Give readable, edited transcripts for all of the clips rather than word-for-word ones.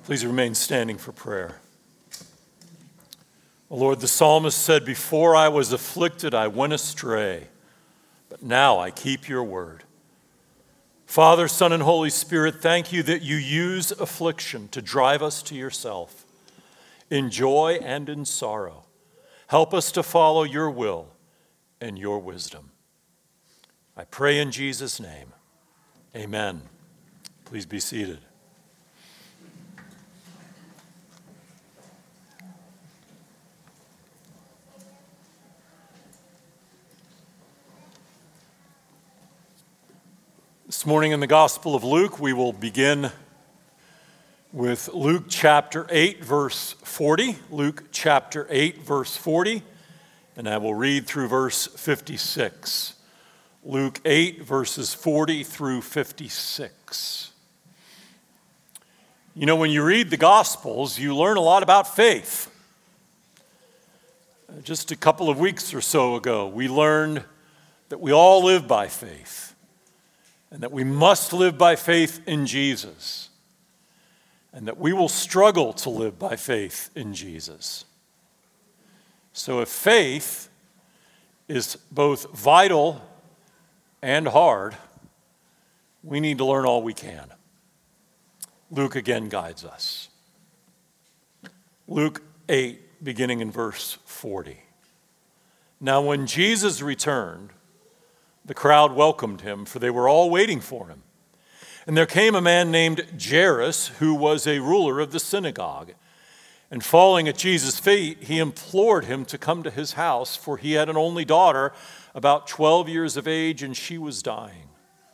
Please remain standing for prayer. O Lord, the psalmist said, "Before I was afflicted, I went astray, but now I keep your word." Father, Son, and Holy Spirit, thank you that you use affliction to drive us to yourself, in joy and in sorrow. Help us to follow your will and your wisdom. I pray in Jesus' name. Amen. Please be seated. This morning in the Gospel of Luke, we will begin with Luke chapter 8, verse 40. Luke chapter 8, verse 40, and I will read through verse 56. Luke 8, verses 40 through 56. You know, when you read the Gospels, you learn a lot about faith. Just a couple of weeks or so ago, we learned that we all live by faith, and that we must live by faith in Jesus, and that we will struggle to live by faith in Jesus. So if faith is both vital and hard, we need to learn all we can. Luke again guides us. Luke 8, beginning in verse 40. Now when Jesus returned, the crowd welcomed him, for they were all waiting for him. And there came a man named Jairus, who was a ruler of the synagogue. And falling at Jesus' feet, he implored him to come to his house, for he had an only daughter, about 12 years of age, and she was dying.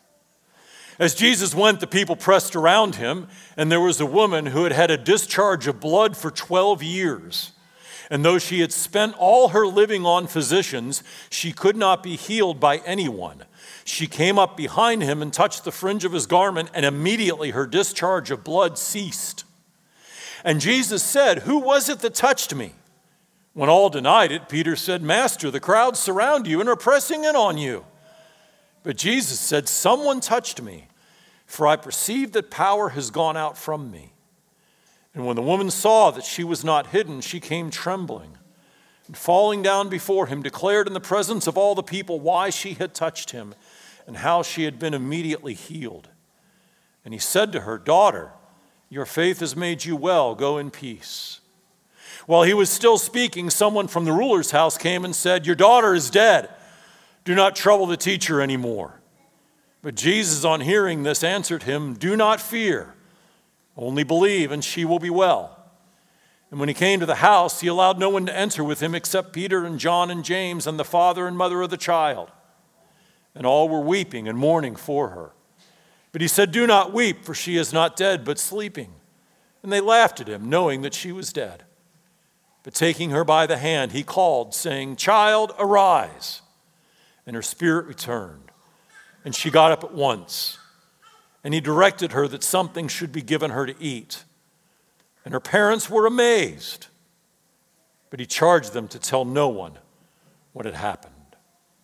As Jesus went, the people pressed around him, and there was a woman who had had a discharge of blood for 12 years. And though she had spent all her living on physicians, she could not be healed by anyone. She came up behind him and touched the fringe of his garment, and immediately her discharge of blood ceased. And Jesus said, "Who was it that touched me?" When all denied it, Peter said, "Master, the crowds surround you and are pressing in on you." But Jesus said, "Someone touched me, for I perceive that power has gone out from me." And when the woman saw that she was not hidden, she came trembling, and falling down before him, declared in the presence of all the people why she had touched him, and how she had been immediately healed. And he said to her, "Daughter, your faith has made you well. Go in peace." While he was still speaking, someone from the ruler's house came and said, "Your daughter is dead. Do not trouble the teacher anymore." But Jesus, on hearing this, answered him, "Do not fear. Only believe, and she will be well." And when he came to the house, he allowed no one to enter with him except Peter and John and James and the father and mother of the child. And all were weeping and mourning for her. But he said, "Do not weep, for she is not dead, but sleeping." And they laughed at him, knowing that she was dead. But taking her by the hand, he called, saying, "Child, arise." And her spirit returned, and she got up at once. And he directed her that something should be given her to eat. And her parents were amazed. But he charged them to tell no one what had happened.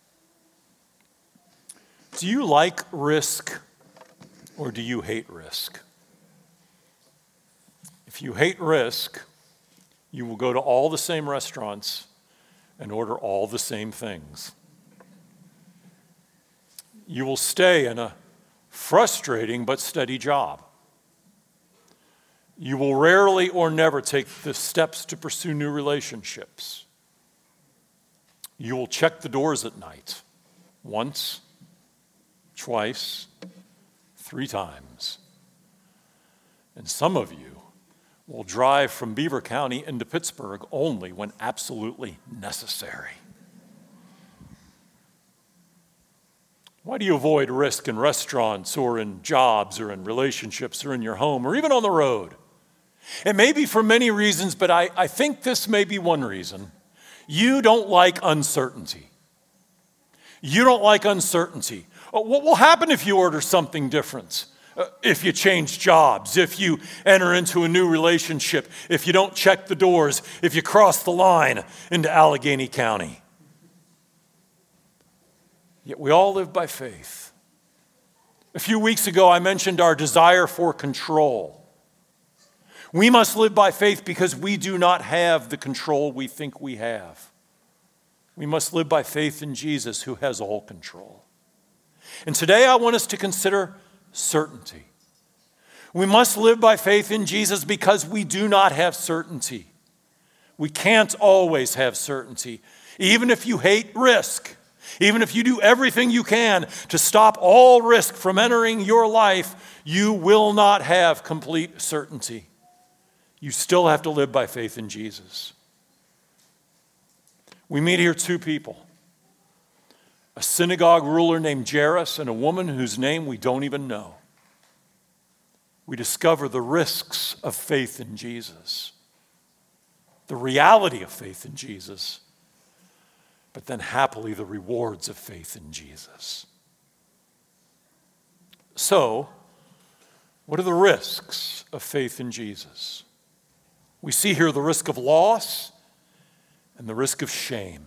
Do you like risk, or do you hate risk? If you hate risk, you will go to all the same restaurants and order all the same things. You will stay in a frustrating but steady job. You will rarely or never take the steps to pursue new relationships. You will check the doors at night once, twice, 3 times. And some of you will drive from Beaver County into Pittsburgh only when absolutely necessary. Why do you avoid risk in restaurants or in jobs or in relationships or in your home or even on the road? It may be for many reasons, but I think this may be one reason. You don't like uncertainty. You don't like uncertainty. What will happen if you order something different? If you change jobs, if you enter into a new relationship, if you don't check the doors, if you cross the line into Allegheny County. Yet we all live by faith. A few weeks ago, I mentioned our desire for control. We must live by faith because we do not have the control we think we have. We must live by faith in Jesus, who has all control. And today I want us to consider certainty. We must live by faith in Jesus because we do not have certainty. We can't always have certainty. Even if you hate risk, even if you do everything you can to stop all risk from entering your life, you will not have complete certainty. You still have to live by faith in Jesus. We meet here two people, a synagogue ruler named Jairus and a woman whose name we don't even know. We discover the risks of faith in Jesus, the reality of faith in Jesus, but then happily the rewards of faith in Jesus. So, what are the risks of faith in Jesus? We see here the risk of loss and the risk of shame.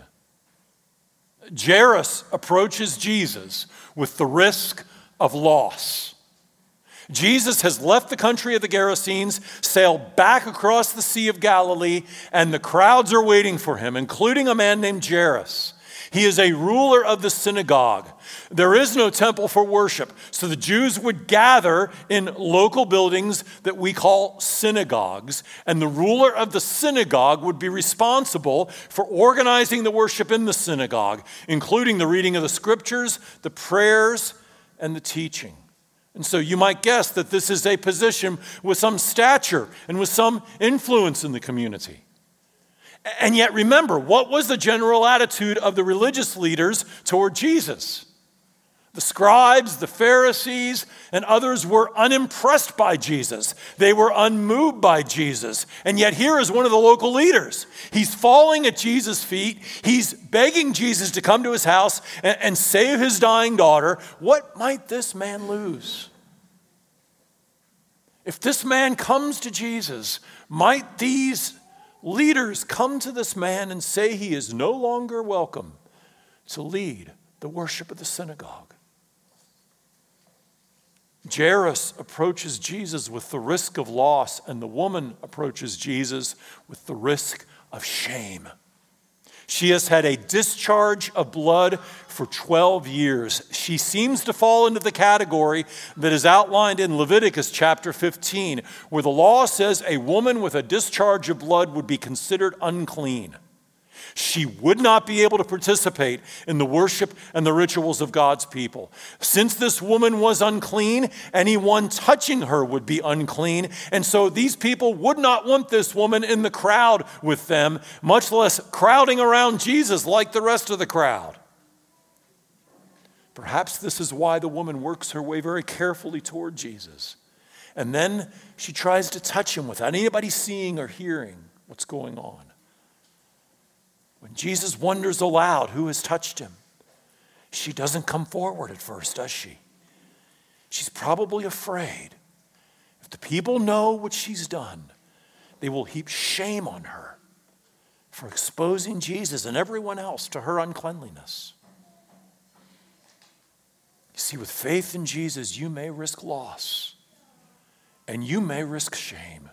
Jairus approaches Jesus with the risk of loss. Jesus has left the country of the Gerasenes, sailed back across the Sea of Galilee, and the crowds are waiting for him, including a man named Jairus. He is a ruler of the synagogue. There is no temple for worship, so the Jews would gather in local buildings that we call synagogues, and the ruler of the synagogue would be responsible for organizing the worship in the synagogue, including the reading of the scriptures, the prayers, and the teaching. And so you might guess that this is a position with some stature and with some influence in the community. And yet remember, what was the general attitude of the religious leaders toward Jesus? The scribes, the Pharisees, and others were unimpressed by Jesus. They were unmoved by Jesus. And yet here is one of the local leaders. He's falling at Jesus' feet. He's begging Jesus to come to his house and save his dying daughter. What might this man lose? If this man comes to Jesus, might these leaders come to this man and say he is no longer welcome to lead the worship of the synagogue? Jairus approaches Jesus with the risk of loss, and the woman approaches Jesus with the risk of shame. She has had a discharge of blood for 12 years. She seems to fall into the category that is outlined in Leviticus chapter 15, where the law says a woman with a discharge of blood would be considered unclean. She would not be able to participate in the worship and the rituals of God's people. Since this woman was unclean, anyone touching her would be unclean. And so these people would not want this woman in the crowd with them, much less crowding around Jesus like the rest of the crowd. Perhaps this is why the woman works her way very carefully toward Jesus. And then she tries to touch him without anybody seeing or hearing what's going on. When Jesus wonders aloud who has touched him, she doesn't come forward at first, does she? She's probably afraid. If the people know what she's done, they will heap shame on her for exposing Jesus and everyone else to her uncleanliness. You see, with faith in Jesus, you may risk loss, and you may risk shame.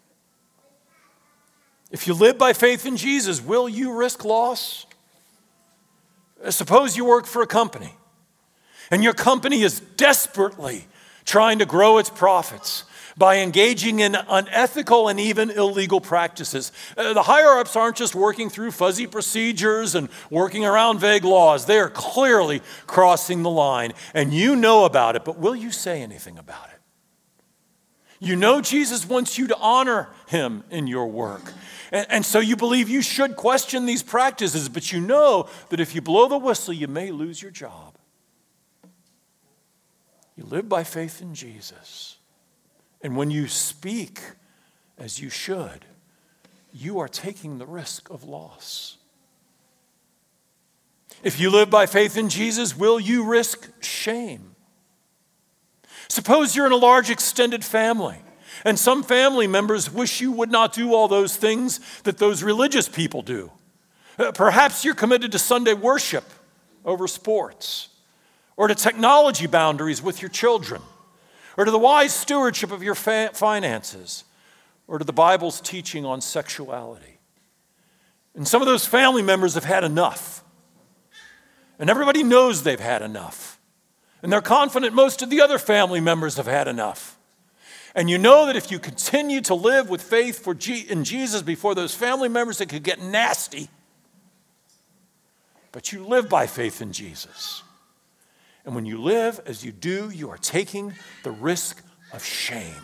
If you live by faith in Jesus, will you risk loss? Suppose you work for a company, and your company is desperately trying to grow its profits by engaging in unethical and even illegal practices. The higher-ups aren't just working through fuzzy procedures and working around vague laws. They are clearly crossing the line, and you know about it, but will you say anything about it? You know Jesus wants you to honor him in your work. And so you believe you should question these practices, but you know that if you blow the whistle, you may lose your job. You live by faith in Jesus. And when you speak as you should, you are taking the risk of loss. If you live by faith in Jesus, will you risk shame? Suppose you're in a large extended family, and some family members wish you would not do all those things that those religious people do. Perhaps you're committed to Sunday worship over sports, or to technology boundaries with your children, or to the wise stewardship of your finances. or to the Bible's teaching on sexuality. And some of those family members have had enough. And everybody knows they've had enough. And they're confident most of the other family members have had enough. And you know that if you continue to live with faith in Jesus before those family members, it could get nasty. But you live by faith in Jesus. And when you live as you do, you are taking the risk of shame.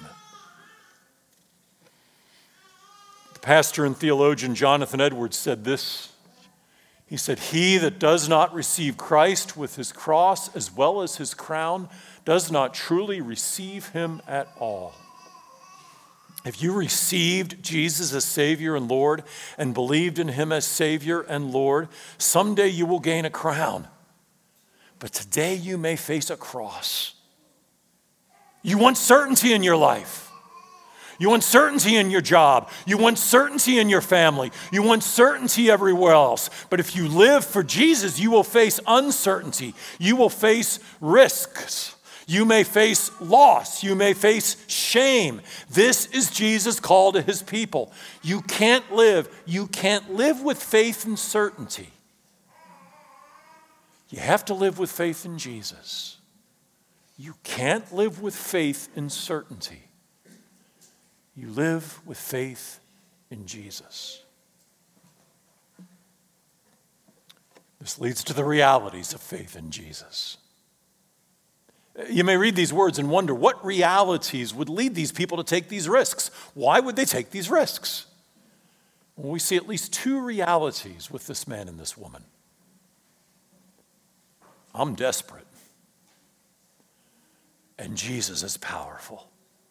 The pastor and theologian Jonathan Edwards said this. He said, "He that does not receive Christ with his cross as well as his crown does not truly receive him at all." If you received Jesus as Savior and Lord and believed in him as Savior and Lord, someday you will gain a crown. But today you may face a cross. You want certainty in your life. You want certainty in your job. You want certainty in your family. You want certainty everywhere else. But if you live for Jesus, you will face uncertainty. You will face risks. You may face loss. You may face shame. This is Jesus' call to his people. You can't live with faith and certainty. You have to live with faith in Jesus. You can't live with faith in certainty. You live with faith in Jesus. This leads to the realities of faith in Jesus. You may read these words and wonder what realities would lead these people to take these risks. Why would they take these risks? Well, we see at least two realities with this man and this woman. I'm desperate, and Jesus is powerful.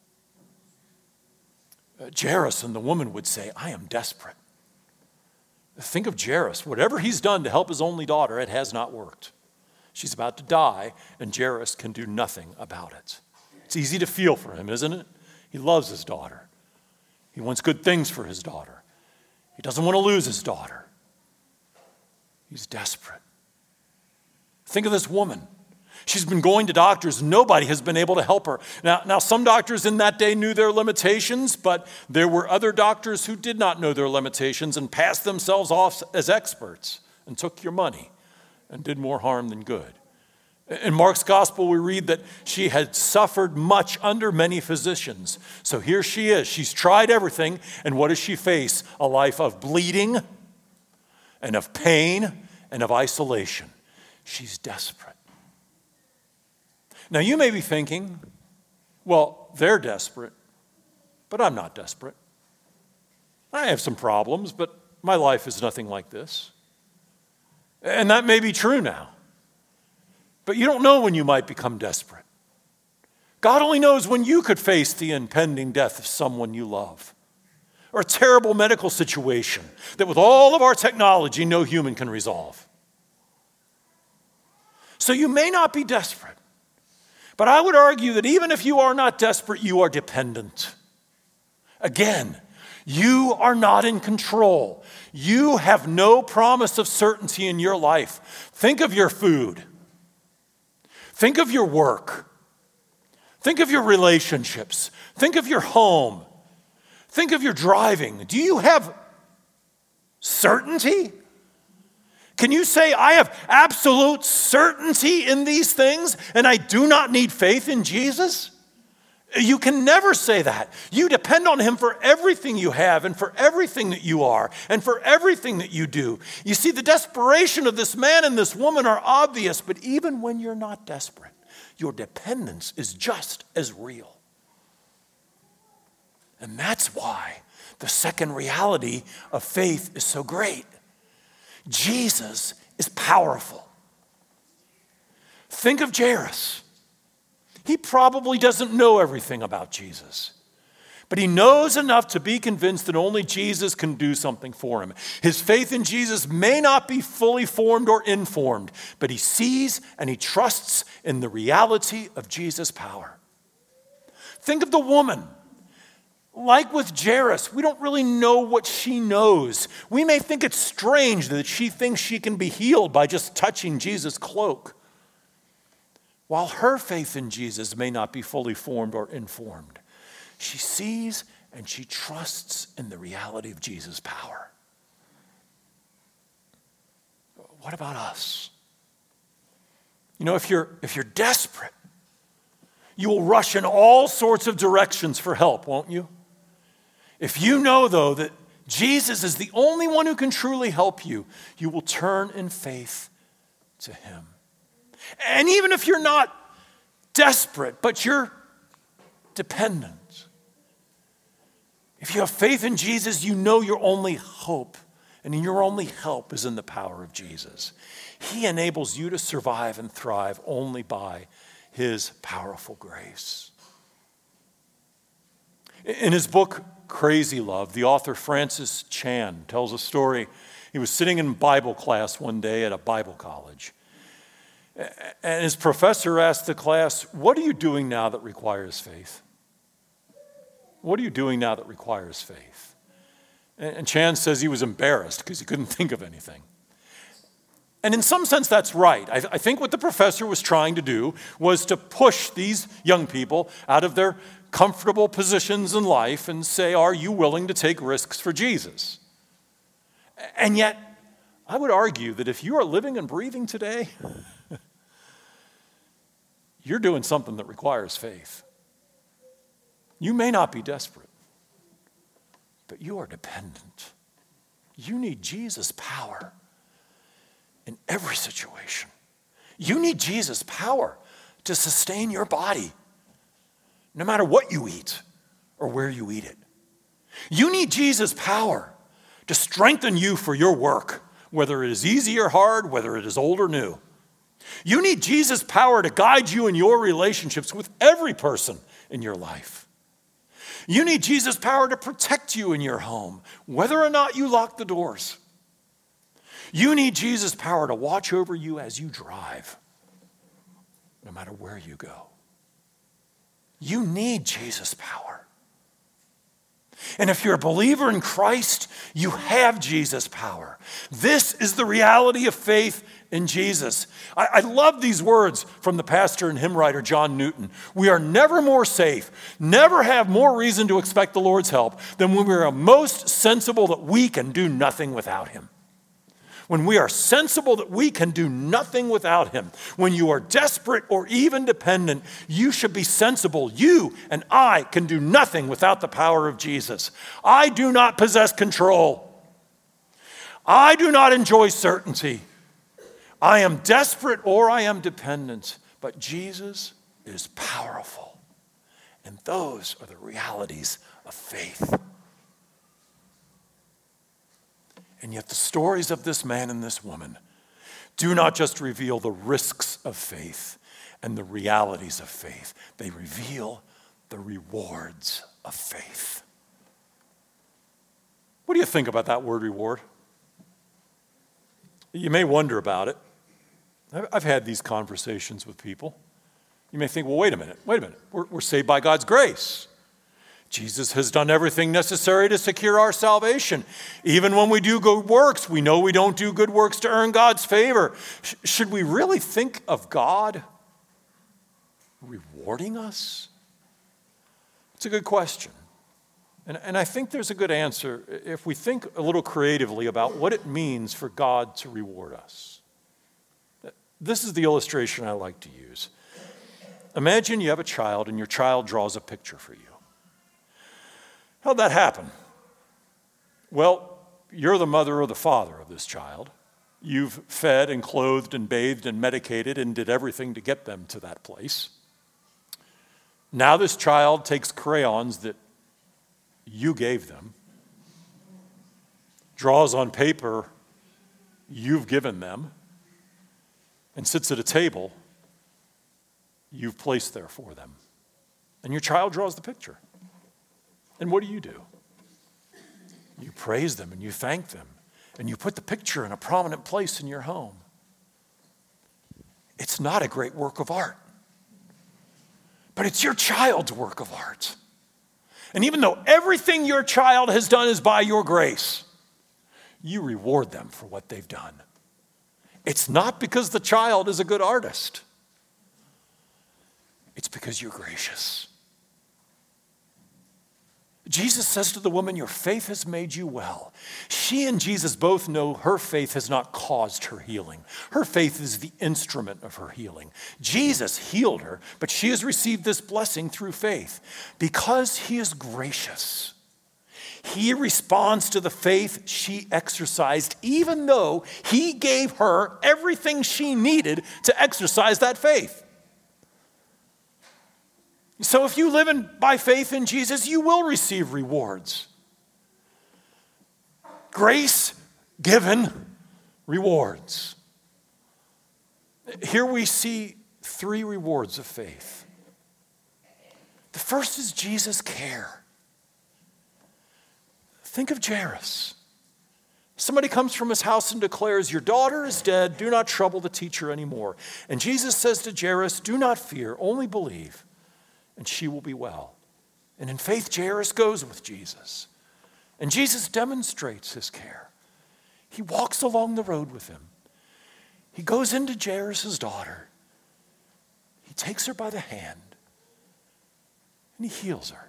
Jairus and the woman would say, I am desperate. Think of Jairus. Whatever he's done to help his only daughter, it has not worked. She's about to die, and Jairus can do nothing about it. It's easy to feel for him, isn't it? He loves his daughter. He wants good things for his daughter. He doesn't want to lose his daughter. He's desperate. Think of this woman. She's been going to doctors. Nobody has been able to help her. Now, some doctors in that day knew their limitations, but there were other doctors who did not know their limitations and passed themselves off as experts and took your money and did more harm than good. In Mark's gospel, we read that she had suffered much under many physicians. So here she is. She's tried everything, and what does she face? A life of bleeding and of pain and of isolation. She's desperate. Now, you may be thinking, well, they're desperate, but I'm not desperate. I have some problems, but my life is nothing like this. And that may be true now. But you don't know when you might become desperate. God only knows when you could face the impending death of someone you love, or a terrible medical situation that with all of our technology, no human can resolve. So you may not be desperate. But I would argue that even if you are not desperate, you are dependent. Again, you are not in control. You have no promise of certainty in your life. Think of your food. Think of your work. Think of your relationships. Think of your home. Think of your driving. Do you have certainty? Can you say, I have absolute certainty in these things and I do not need faith in Jesus? You can never say that. You depend on him for everything you have and for everything that you are and for everything that you do. You see, the desperation of this man and this woman are obvious, but even when you're not desperate, your dependence is just as real. And that's why the second reality of faith is so great. Jesus is powerful. Think of Jairus. He probably doesn't know everything about Jesus, but he knows enough to be convinced that only Jesus can do something for him. His faith in Jesus may not be fully formed or informed, but he sees and he trusts in the reality of Jesus' power. Think of the woman. Like with Jairus, we don't really know what she knows. We may think it's strange that she thinks she can be healed by just touching Jesus' cloak, while her faith in Jesus may not be fully formed or informed. She sees and she trusts in the reality of Jesus' power. What about us? You know, if you're desperate, you will rush in all sorts of directions for help, won't you? If you know, though, that Jesus is the only one who can truly help you, you will turn in faith to him. And even if you're not desperate, but you're dependent, if you have faith in Jesus, you know your only hope and your only help is in the power of Jesus. He enables you to survive and thrive only by his powerful grace. In his book, Crazy Love, the author Francis Chan tells a story. He was sitting in Bible class one day at a Bible college. And his professor asked the class, "What are you doing now that requires faith? What are you doing now that requires faith?" And Chan says he was embarrassed because he couldn't think of anything. And in some sense, that's right. I think what the professor was trying to do was to push these young people out of their comfortable positions in life and say, are you willing to take risks for Jesus? And yet, I would argue that if you are living and breathing today, you're doing something that requires faith. You may not be desperate, but you are dependent. You need Jesus' power in every situation. You need Jesus' power to sustain your body, no matter what you eat or where you eat it. You need Jesus' power to strengthen you for your work, whether it is easy or hard, whether it is old or new. You need Jesus' power to guide you in your relationships with every person in your life. You need Jesus' power to protect you in your home, whether or not you lock the doors. You need Jesus' power to watch over you as you drive, no matter where you go. You need Jesus' power. And if you're a believer in Christ, you have Jesus' power. This is the reality of faith in Jesus. I love these words from the pastor and hymn writer John Newton. We are never more safe, never have more reason to expect the Lord's help than when we are most sensible that we can do nothing without him. When we are sensible that we can do nothing without him, when you are desperate or even dependent, you should be sensible. You and I can do nothing without the power of Jesus. I do not possess control. I do not enjoy certainty. I am desperate or I am dependent, but Jesus is powerful. And those are the realities of faith. And yet the stories of this man and this woman do not just reveal the risks of faith and the realities of faith. They reveal the rewards of faith. What do you think about that word reward? You may wonder about it. I've had these conversations with people. You may think, well, wait a minute. We're saved by God's grace. Jesus has done everything necessary to secure our salvation. Even when we do good works, we know we don't do good works to earn God's favor. Should we really think of God rewarding us? It's a good question. And I think there's a good answer if we think a little creatively about what it means for God to reward us. This is the illustration I like to use. Imagine you have a child and your child draws a picture for you. How'd that happen? Well, you're the mother or the father of this child. You've fed and clothed and bathed and medicated and did everything to get them to that place. Now this child takes crayons that you gave them, draws on paper you've given them, and sits at a table you've placed there for them. And your child draws the picture. And what do? You praise them and you thank them and you put the picture in a prominent place in your home. It's not a great work of art, but it's your child's work of art. And even though everything your child has done is by your grace, you reward them for what they've done. It's not because the child is a good artist. It's because you're gracious. Jesus says to the woman, your faith has made you well. She and Jesus both know her faith has not caused her healing. Her faith is the instrument of her healing. Jesus healed her, but she has received this blessing through faith. Because he is gracious, he responds to the faith she exercised, even though he gave her everything she needed to exercise that faith. So if you live by faith in Jesus, you will receive rewards. Grace given rewards. Here we see 3 rewards of faith. The first is Jesus' care. Think of Jairus. Somebody comes from his house and declares, your daughter is dead, do not trouble the teacher anymore. And Jesus says to Jairus, do not fear, only believe, and she will be well. And in faith, Jairus goes with Jesus. And Jesus demonstrates his care. He walks along the road with him. He goes into Jairus' daughter. He takes her by the hand, and he heals her.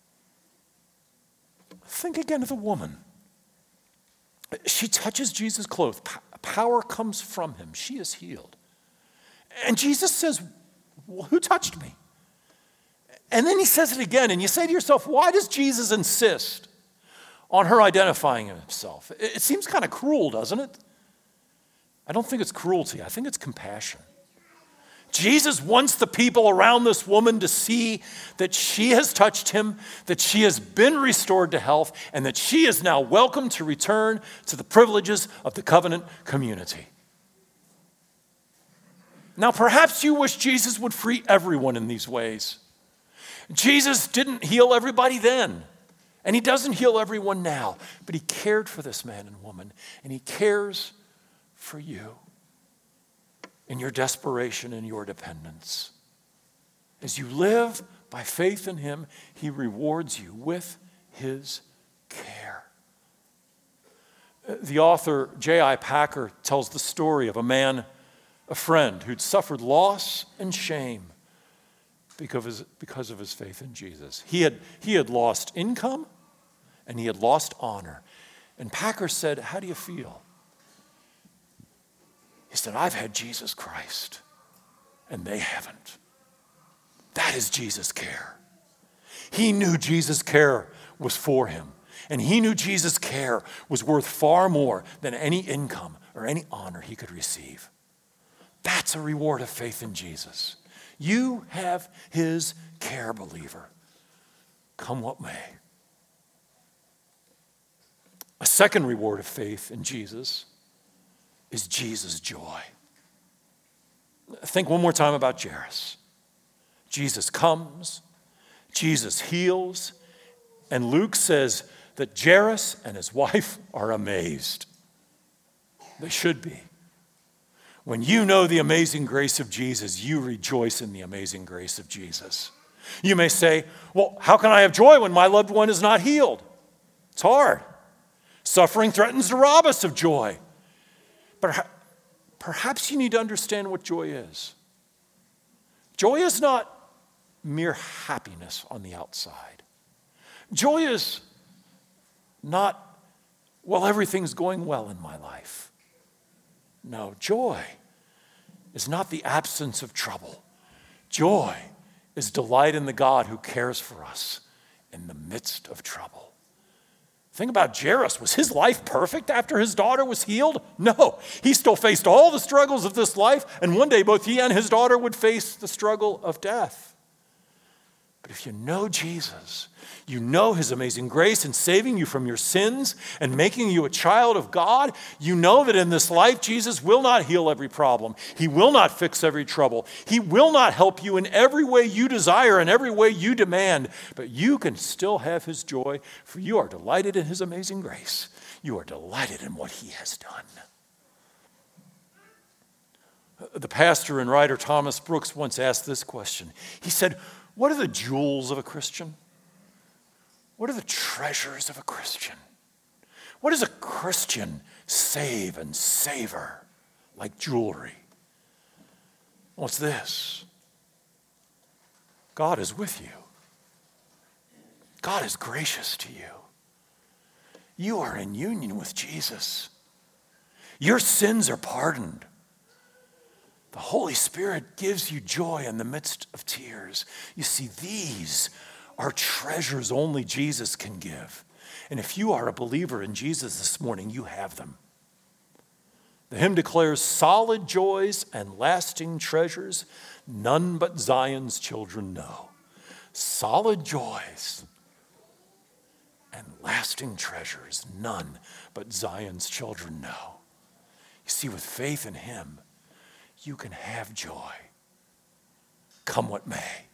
Think again of the woman. She touches Jesus' clothes. Power comes from him. She is healed. And Jesus says, well, who touched me? And then he says it again, and you say to yourself, why does Jesus insist on her identifying himself? It seems kind of cruel, doesn't it? I don't think it's cruelty. I think it's compassion. Jesus wants the people around this woman to see that she has touched him, that she has been restored to health, and that she is now welcome to return to the privileges of the covenant community. Now, perhaps you wish Jesus would free everyone in these ways. Jesus didn't heal everybody then, and he doesn't heal everyone now, but he cared for this man and woman, and he cares for you in your desperation and your dependence. As you live by faith in him, he rewards you with his care. The author J.I. Packer tells the story of a friend who'd suffered loss and shame because of his faith in Jesus. He had lost income and he had lost honor. And Packer said, how do you feel? He said, I've had Jesus Christ, and they haven't. That is Jesus' care. He knew Jesus' care was for him, and he knew Jesus' care was worth far more than any income or any honor he could receive. That's a reward of faith in Jesus. You have his care, believer, come what may. A second reward of faith in Jesus is Jesus' joy. Think one more time about Jairus. Jesus comes, Jesus heals, and Luke says that Jairus and his wife are amazed. They should be. When you know the amazing grace of Jesus, you rejoice in the amazing grace of Jesus. You may say, well, how can I have joy when my loved one is not healed? It's hard. Suffering threatens to rob us of joy. But perhaps you need to understand what joy is. Joy is not mere happiness on the outside. Joy is not, well, everything's going well in my life. No, joy is not the absence of trouble. Joy is delight in the God who cares for us in the midst of trouble. Think about Jairus. Was his life perfect after his daughter was healed? No. He still faced all the struggles of this life, and one day both he and his daughter would face the struggle of death. But if you know Jesus, you know his amazing grace in saving you from your sins and making you a child of God. You know that in this life, Jesus will not heal every problem. He will not fix every trouble. He will not help you in every way you desire and every way you demand. But you can still have his joy, for you are delighted in his amazing grace. You are delighted in what he has done. The pastor and writer Thomas Brooks once asked this question. He said, what are the jewels of a Christian? What are the treasures of a Christian? What does a Christian save and savor like jewelry? What's this? God is with you. God is gracious to you. You are in union with Jesus. Your sins are pardoned. The Holy Spirit gives you joy in the midst of tears. You see, these are treasures only Jesus can give. And if you are a believer in Jesus this morning, you have them. The hymn declares, solid joys and lasting treasures, none but Zion's children know. Solid joys and lasting treasures, none but Zion's children know. You see, with faith in him, you can have joy, come what may.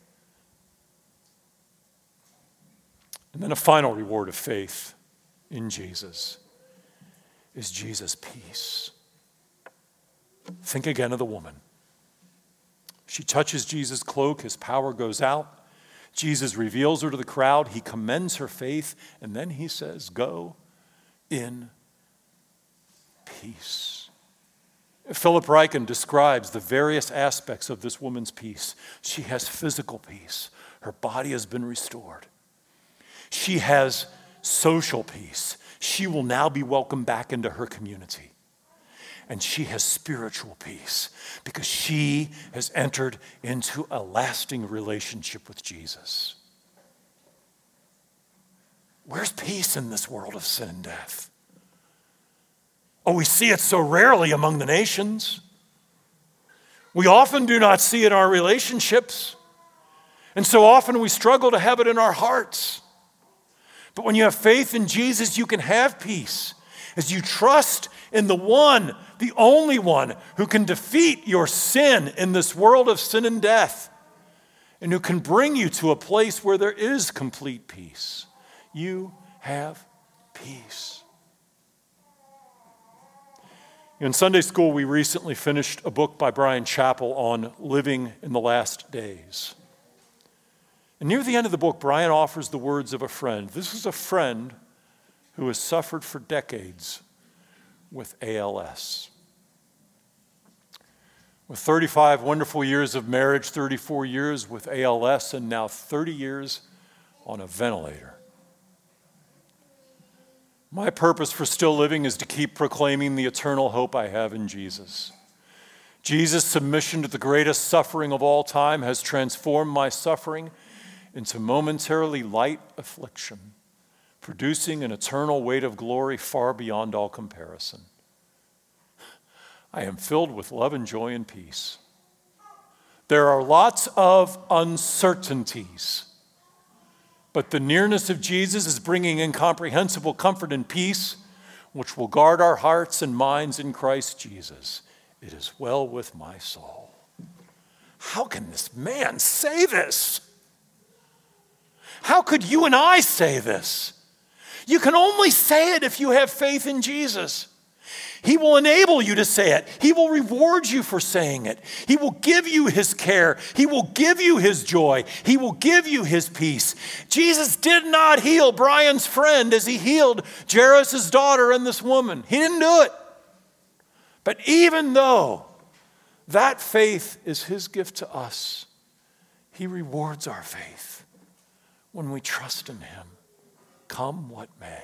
And then a final reward of faith in Jesus is Jesus' peace. Think again of the woman. She touches Jesus' cloak, his power goes out. Jesus reveals her to the crowd. He commends her faith, and then he says, go in peace. Philip Ryken describes the various aspects of this woman's peace. She has physical peace. Her body has been restored. She has social peace. She will now be welcomed back into her community. And she has spiritual peace because she has entered into a lasting relationship with Jesus. Where's peace in this world of sin and death? Oh, we see it so rarely among the nations. We often do not see it in our relationships. And so often we struggle to have it in our hearts. But when you have faith in Jesus, you can have peace as you trust in the one, the only one who can defeat your sin in this world of sin and death and who can bring you to a place where there is complete peace. You have peace. In Sunday school, we recently finished a book by Bryan Chapell on living in the last days. And near the end of the book, Bryan offers the words of a friend. This is a friend who has suffered for decades with ALS. With 35 wonderful years of marriage, 34 years with ALS, and now 30 years on a ventilator. My purpose for still living is to keep proclaiming the eternal hope I have in Jesus. Jesus' submission to the greatest suffering of all time has transformed my suffering into momentarily light affliction, producing an eternal weight of glory far beyond all comparison. I am filled with love and joy and peace. There are lots of uncertainties, but the nearness of Jesus is bringing incomprehensible comfort and peace, which will guard our hearts and minds in Christ Jesus. It is well with my soul. How can this man say this? How could you and I say this? You can only say it if you have faith in Jesus. He will enable you to say it. He will reward you for saying it. He will give you his care. He will give you his joy. He will give you his peace. Jesus did not heal Brian's friend as he healed Jairus' daughter and this woman. He didn't do it. But even though that faith is his gift to us, he rewards our faith when we trust in him, come what may.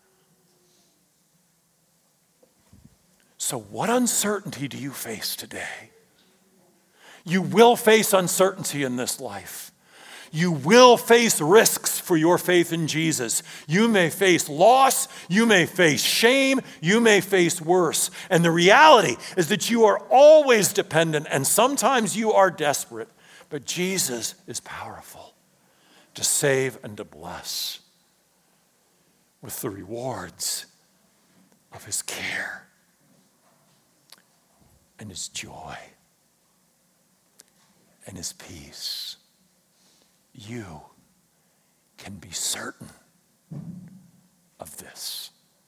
So what uncertainty do you face today? You will face uncertainty in this life. You will face risks for your faith in Jesus. You may face loss. You may face shame. You may face worse. And the reality is that you are always dependent, and sometimes you are desperate. But Jesus is powerful to save and to bless with the rewards of his care and his joy and his peace. You can be certain of this.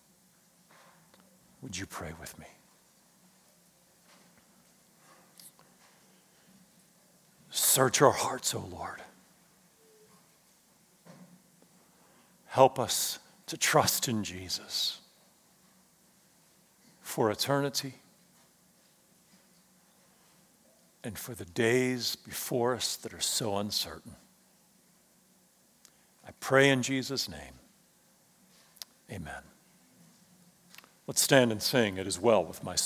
Would you pray with me? Search our hearts, O Lord. Help us to trust in Jesus for eternity and for the days before us that are so uncertain. I pray in Jesus' name. Amen. Let's stand and sing, "It Is Well With My Soul."